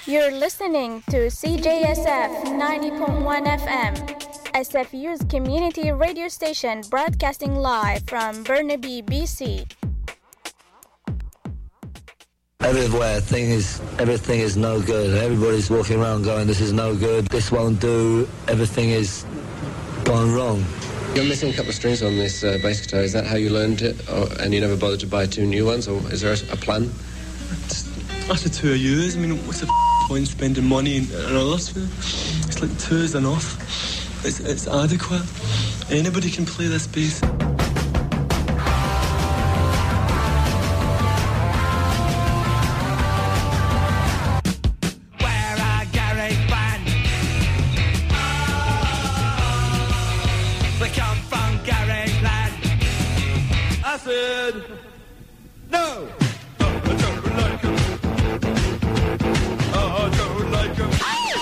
You're listening to CJSF 90.1 FM, SFU's community radio station broadcasting live from Burnaby, BC. Everywhere, everything is no good. Everybody's walking around going, this is no good, this won't do, everything is gone wrong. You're missing a couple of strings on this bass guitar. Is that how you learned it? And you never bothered to buy two new ones? Or is there a plan? After 2 years, I mean, what's the point spending money and all this? It's like 2 is enough. It's adequate. Anybody can play this bass. No! I don't like him. I don't like him.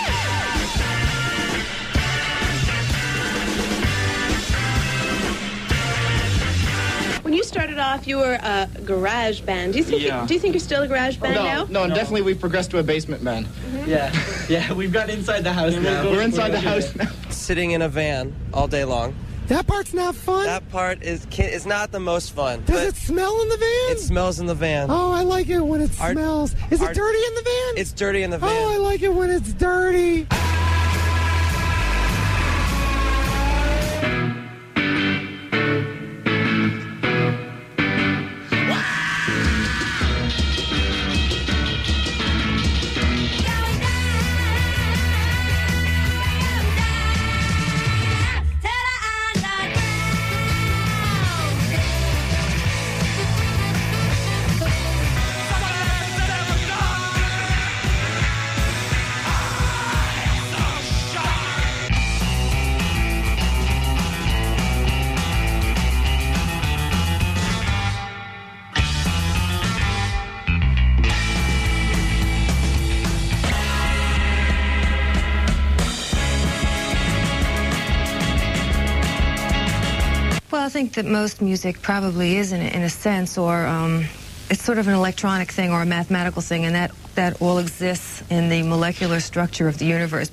When you started off, you were a garage band. Do you think you're still a garage band now? No, definitely we've progressed to a basement band. Mm-hmm. Yeah, we've got inside the house now. We're inside the house now. Sitting in a van all day long. That part's not fun. That part is not the most fun. Does it smell in the van? It smells in the van. Oh, I like it when it smells. Is it dirty in the van? It's dirty in the van. Oh, I like it when it's dirty. Well, I think that most music probably is in a sense, or it's sort of an electronic thing or a mathematical thing, and that all exists in the molecular structure of the universe.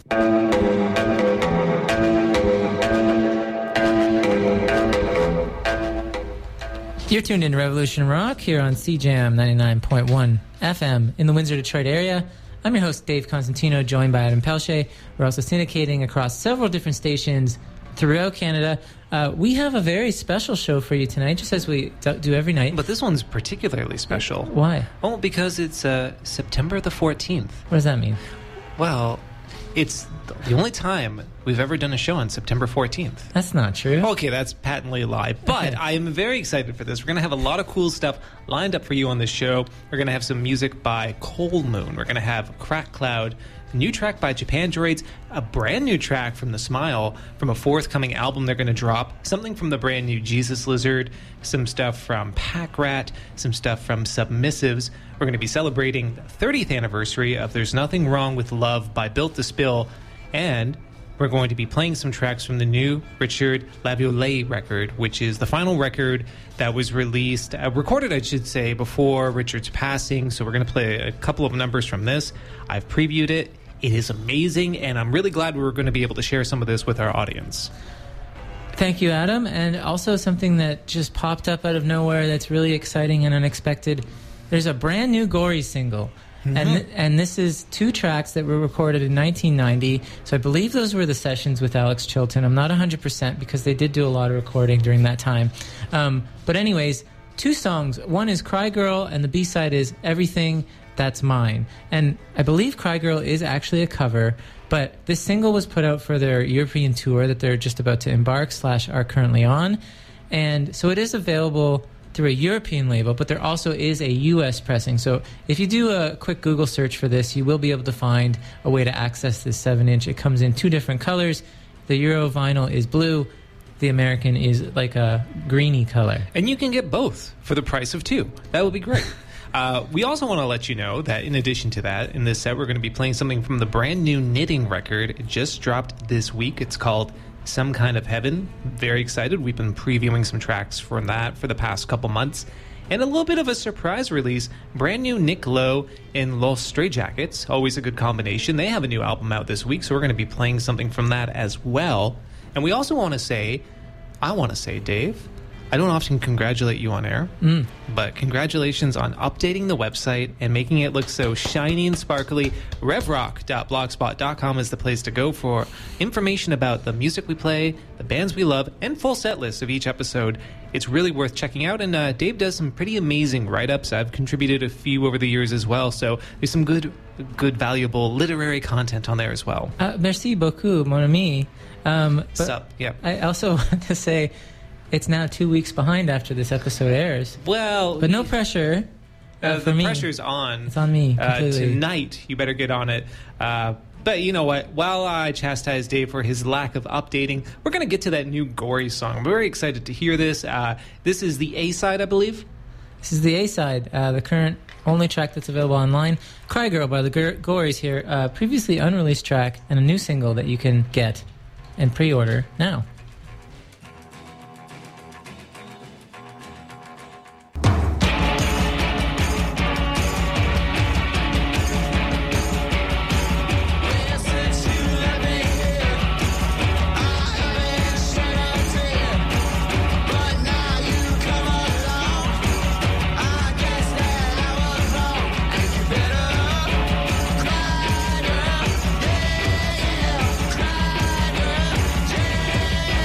You're tuned in to Revolution Rock here on CJAM 99.1 FM in the Windsor, Detroit area. I'm your host, Dave Constantino, joined by Adam Pelche. We're also syndicating across several different stations throughout Canada. We have a very special show for you tonight, just as we do every night. But this one's particularly special. Why? Oh, because it's September the 14th. What does that mean? Well, it's the only time we've ever done a show on September 14th. That's not true. Okay, that's patently a lie. But I am very excited for this. We're going to have a lot of cool stuff lined up for you on this show. We're going to have some music by Cold Moon. We're going to have Crack Cloud, a new track by Japan Droids, a brand new track from The Smile from a forthcoming album they're going to drop, something from the brand new Jesus Lizard, some stuff from Pack Rat, some stuff from Submissives. We're going to be celebrating the 30th anniversary of There's Nothing Wrong with Love by Built to Spill, and we're going to be playing some tracks from the new Richard Laviolette record, which is the final record that was released, recorded, I should say, before Richard's passing. So we're going to play a couple of numbers from this. I've previewed it. It is amazing, and I'm really glad we're going to be able to share some of this with our audience. Thank you, Adam. And also something that just popped up out of nowhere that's really exciting and unexpected. There's a brand new Gory single. Mm-hmm. And this is 2 tracks that were recorded in 1990. So I believe those were the sessions with Alex Chilton. I'm not 100% because they did do a lot of recording during that time. But anyways, 2 songs. One is Cry Girl, and the B-side is Everything That's Mine. And I believe Cry Girl is actually a cover, but this single was put out for their European tour that they're just about to embark / are currently on. And so it is available through a European label, but there also is a U.S. pressing. So if you do a quick Google search for this, you will be able to find a way to access this 7-inch. It comes in 2 different colors. The Euro vinyl is blue. The American is like a greeny color. And you can get both for the price of 2. That would be great. We also want to let you know that in addition to that, in this set, we're going to be playing something from the brand new Knitting record. It just dropped this week. It's called Some Kind of Heaven. Very excited. We've been previewing some tracks from that for the past couple months. and a little bit of a surprise release. Brand new Nick Lowe and Los Stray Jackets. Always a good combination. They have a new album out this week, so we're going to be playing something from that as well. And we also want to say, Dave, I don't often congratulate you on air, but congratulations on updating the website and making it look so shiny and sparkly. RevRock.blogspot.com is the place to go for information about the music we play, the bands we love, and full set lists of each episode. It's really worth checking out, and Dave does some pretty amazing write-ups. I've contributed a few over the years as well, so there's some good valuable literary content on there as well. Merci beaucoup, mon ami. Sup, yeah. I also want to say it's now 2 weeks behind after this episode airs. Well, but no pressure. The pressure's on. It's on me completely. Tonight, you better get on it. But you know what? While I chastise Dave for his lack of updating, we're going to get to that new Gory song. I'm very excited to hear this. This is the A-side, I believe. This is the A-side, the current only track that's available online. Cry Girl by the Gories here. Previously unreleased track and a new single that you can get and pre-order now. Cry, girl, yeah.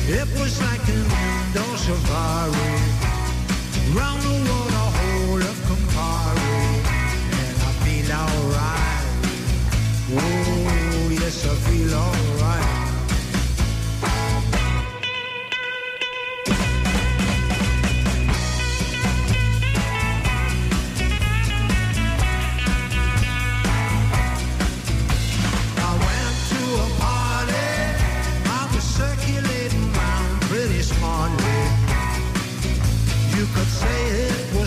It was like an indoor safari, round the water hole of Campari, and I feel alright. Oh, yes, I feel alright. You could say it was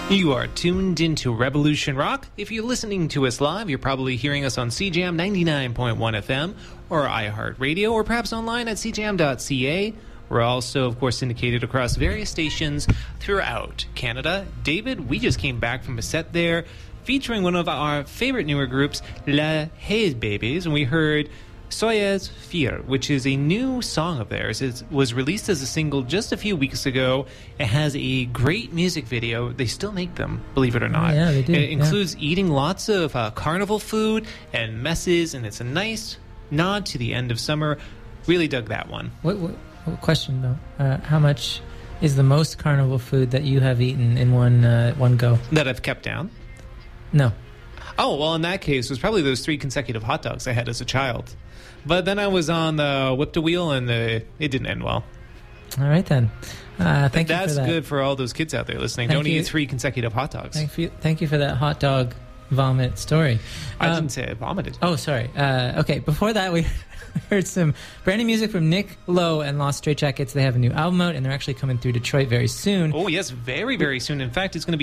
You are tuned into Revolution Rock. If you're listening to us live, you're probably hearing us on CJAM 99.1 FM or iHeartRadio, or perhaps online at cjam.ca. We're also, of course, syndicated across various stations throughout Canada. David, we just came back from a set there featuring one of our favorite newer groups, La Haze Babies, and we heard Soyez Fier, which is a new song of theirs. It was released as a single just a few weeks ago. It has a great music video. They still make them, believe it or not. Yeah, they do. It includes eating lots of carnival food and messes, and it's a nice nod to the end of summer. Really dug that one. What question, though? How much is the most carnival food that you have eaten in one go? That I've kept down? No. Oh, well, in that case, it was probably those 3 consecutive hot dogs I had as a child. But then I was on the whip-to-wheel, and it didn't end well. All right, then. Thank you for that. That's good for all those kids out there listening. Don't eat 3 consecutive hot dogs. Thank you for that hot dog vomit story. I didn't say I vomited. Oh, sorry. Okay, before that, we heard some brand new music from Nick Lowe and Lost Straitjackets. They have a new album out, and they're actually coming through Detroit very soon. Oh, yes, very, very soon. In fact, it's going to be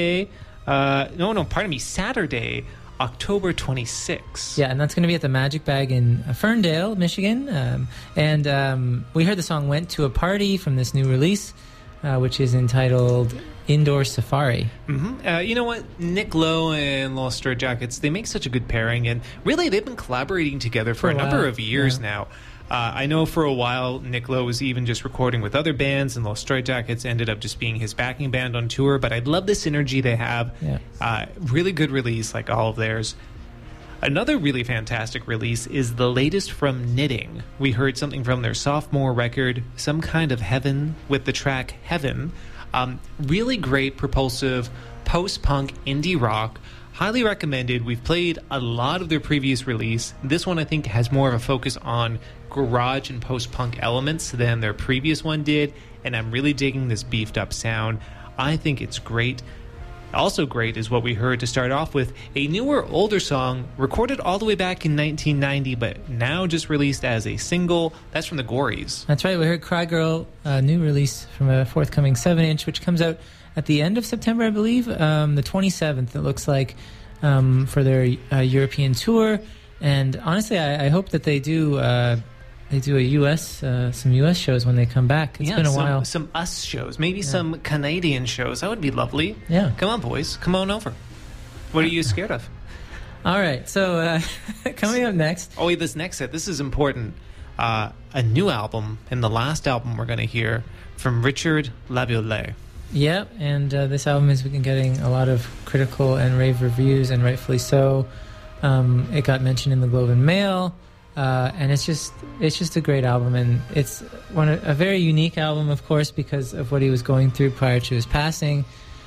Saturday, October 26th. Yeah, and that's going to be at the Magic Bag in Ferndale, Michigan. And we heard the song Went to a Party from this new release, which is entitled Indoor Safari. Mm-hmm. You know what? Nick Lowe and Lost Straitjackets, they make such a good pairing. And really, they've been collaborating together for a number of years now. I know for a while Nick Lowe was even just recording with other bands, and Lost Straitjackets ended up just being his backing band on tour. But I love the synergy they have. Yeah. Really good release, like all of theirs. Another really fantastic release is the latest from Knitting. We heard something from their sophomore record, Some Kind of Heaven, with the track Heaven. Really great, propulsive, post-punk indie rock. Highly recommended. We've played a lot of their previous release. This one, I think, has more of a focus on garage and post-punk elements than their previous one did, and I'm really digging this beefed-up sound. I think it's great. Also great is what we heard to start off with, a newer, older song recorded all the way back in 1990, but now just released as a single. That's from the Gories. That's right. We heard Cry Girl, a new release from a forthcoming 7-inch, which comes out at the end of September, I believe, the 27th, it looks like, for their European tour. And honestly, I hope that they do a U.S. Some U.S. shows when they come back. It's been a while. Some us shows, maybe some Canadian shows. That would be lovely. Yeah. Come on, boys. Come on over. What are you scared of? All right. So coming up next. Oh, wait, this next set. This is important. A new album, and the last album we're going to hear from Richard Laviolette. Yep, and this album has been getting a lot of critical and rave reviews, and rightfully so. It got mentioned in the Globe and Mail, and it's just a great album, and it's a very unique album, of course, because of what he was going through prior to his passing.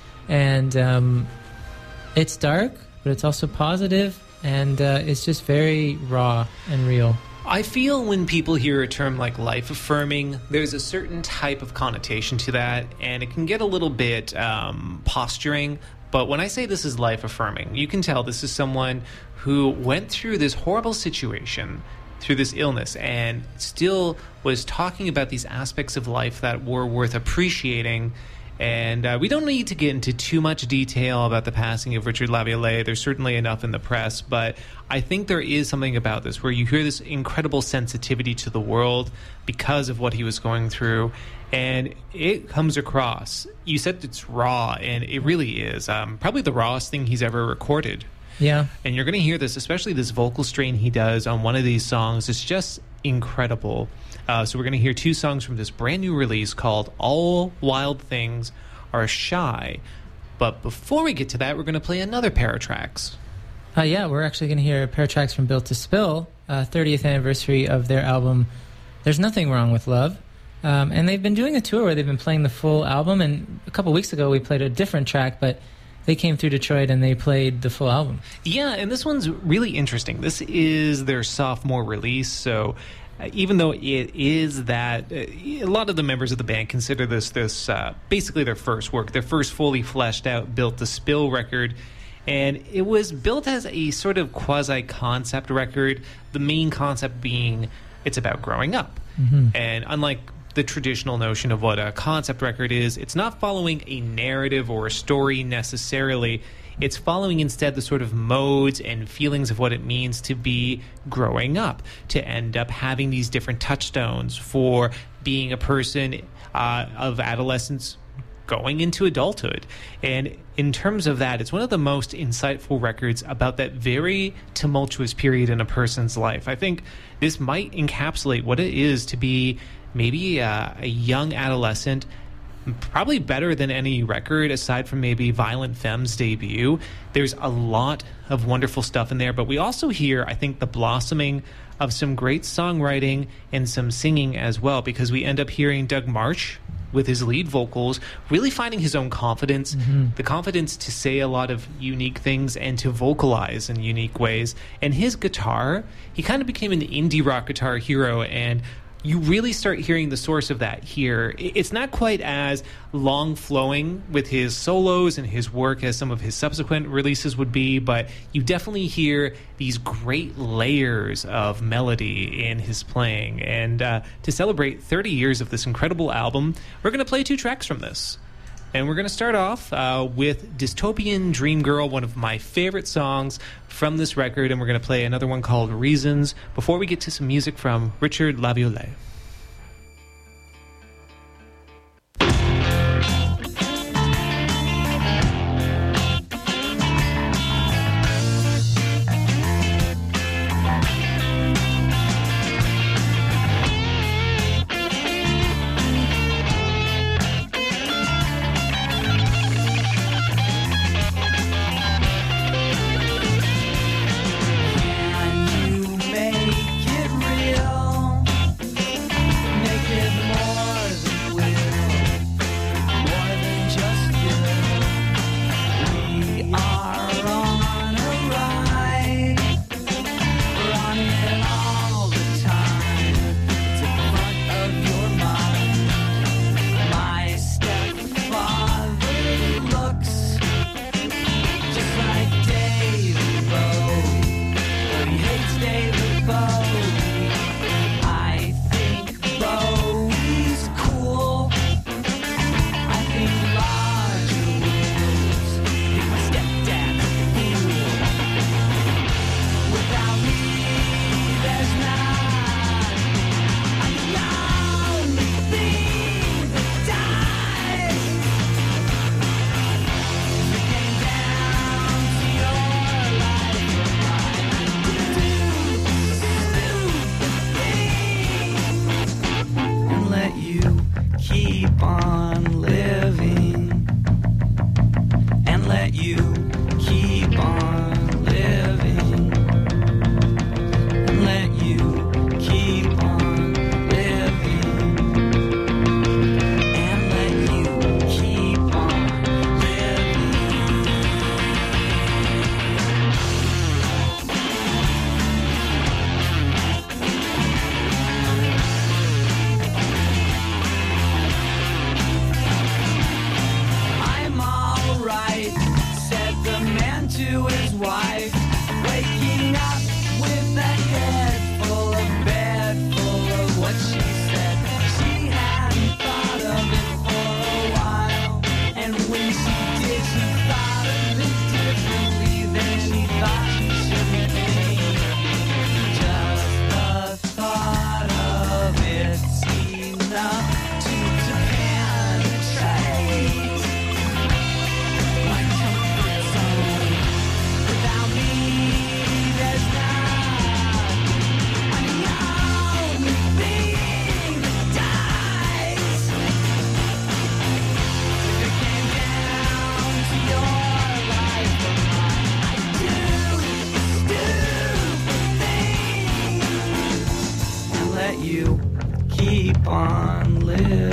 And it's dark, but it's also positive, and it's just very raw and real. I feel when people hear a term like life affirming, there's a certain type of connotation to that, and it can get a little bit posturing. But when I say this is life affirming, you can tell this is someone who went through this horrible situation, through this illness, and still was talking about these aspects of life that were worth appreciating. And we don't need to get into too much detail about the passing of Richard Laviolette. There's certainly enough in the press, but I think there is something about this where you hear this incredible sensitivity to the world because of what he was going through, and it comes across. You said it's raw, and it really is. Probably the rawest thing he's ever recorded. Yeah. And you're going to hear this, especially this vocal strain he does on one of these songs. It's just incredible. So we're going to hear 2 songs from this brand new release called All Wild Things Are Shy. But before we get to that, we're going to play another pair of tracks. Yeah, we're actually going to hear a pair of tracks from Built to Spill, 30th anniversary of their album There's Nothing Wrong with Love. And they've been doing a tour where they've been playing the full album. And a couple weeks ago, we played a different track, but they came through Detroit and they played the full album. Yeah, and this one's really interesting. This is their sophomore release, so even though it is that, a lot of the members of the band consider this basically their first work, their first fully fleshed out Built to Spill record. And it was built as a sort of quasi-concept record, the main concept being it's about growing up. Mm-hmm. And unlike the traditional notion of what a concept record is. It's not following a narrative or a story necessarily. It's following instead the sort of modes and feelings of what it means to be growing up, to end up having these different touchstones for being a person of adolescence going into adulthood. And in terms of that, it's one of the most insightful records about that very tumultuous period in a person's life. I think this might encapsulate what it is to be maybe a young adolescent, probably better than any record aside from maybe Violent Femme's debut. There's a lot of wonderful stuff in there, but we also hear, I think, the blossoming of some great songwriting and some singing as well, because we end up hearing Doug Martsch with his lead vocals really finding his own confidence, the confidence to say a lot of unique things and to vocalize in unique ways. And his guitar, he kind of became an indie rock guitar hero, and you really start hearing the source of that here. It's not quite as long-flowing with his solos and his work as some of his subsequent releases would be, but you definitely hear these great layers of melody in his playing. And to celebrate 30 years of this incredible album, we're going to play 2 tracks from this. And we're going to start off with Dystopian Dream Girl, one of my favorite songs from this record, and we're going to play another one called Reasons before we get to some music from Richard Laviolette. keep on living.